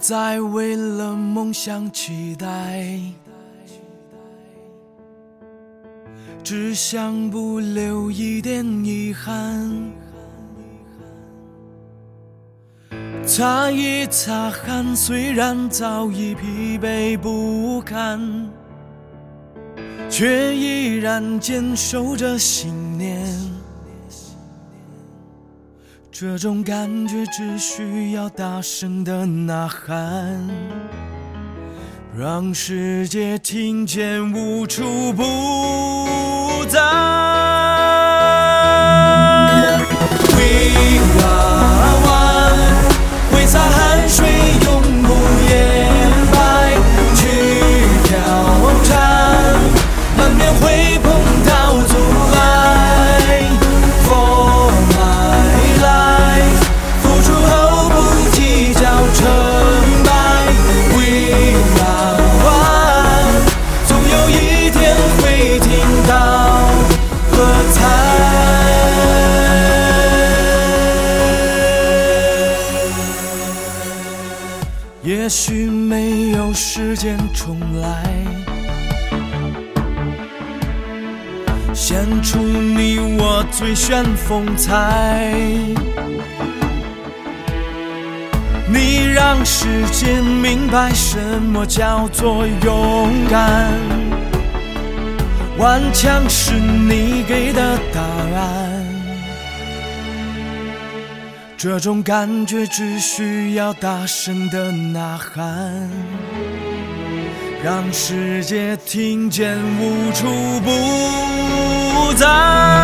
再为了梦想期待，只想不留一点遗憾。擦一擦汗，虽然早已疲惫不堪，却依然坚守着信念。这种感觉只需要大声的呐喊，让世界听见无处不在。We are one， 挥洒汗水永不言败，去挑战，难免会碰到阻碍。For my life， 付出后不计较成败。We are one， 总有一天会听到喝彩。也许没有时间重来，献出你我最炫风采，你让世界明白什么叫做勇敢，顽强是你给的答案。这种感觉只需要大声的呐喊，让世界听见无处不在。